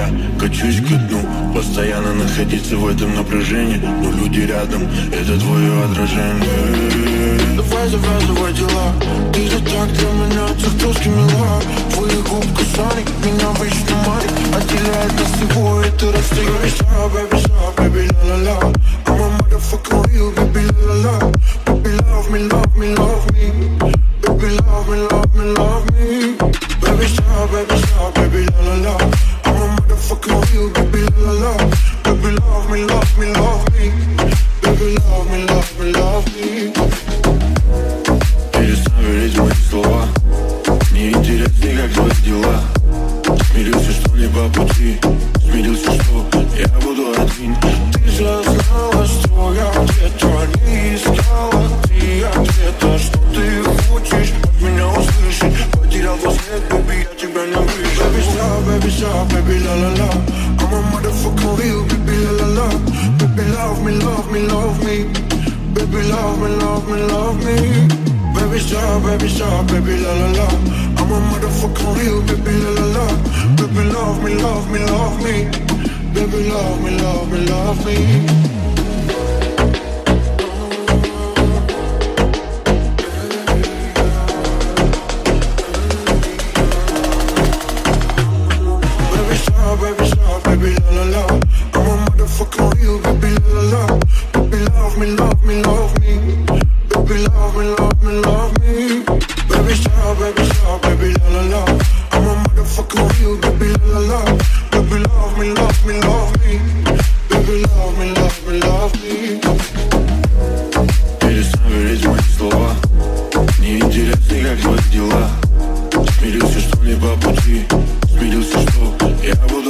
качусь ко дну. Постоянно находиться в этом напряжении, но люди рядом, это твое отражение. Давай завязывай дела, ты же так для меня чертовски мила. Твои губ касания меня вечно манит, отделяет нас всего это расстояние. Baby shark, baby la la la, I'm a motherfucking real baby la la la. Baby love me, love me, love me. Baby love me, love me, love me. Baby shark, baby la la la, I'm a motherfucking real baby la la la. Baby love me, love me, love me. Baby love me, love me, love me. Перестань верить в мои слова, мне интереснее, как твои дела. Смирился, что не по пути, смирился, что я буду один. Ты же знала, что я где-то не искала ты ответа, что ты хочешь от меня услышать. Потерял след, baby, я тебя не вижу. Baby shark, baby la la la, I'm a motherfucking real baby la la la. Baby love me, love me, love me. Baby love me, love me, love me. Baby shark, baby la la la, I'm a motherfucking real baby la la la. Baby love me, love me, love me. Baby love me, love me, love me. Baby shark, baby la la la, I'm a motherfucking real baby la la la. Baby love me, love me, love me. Baby love me, love me, love me. Baby shark, baby la la la, I'm a motherfucking real baby la la la. Baby love me, love me, love me. Baby love me, love me, love me. Перестань верить в мои слова, мне интереснее, как твои дела. Смирился, что не по пути, смирился, что я буду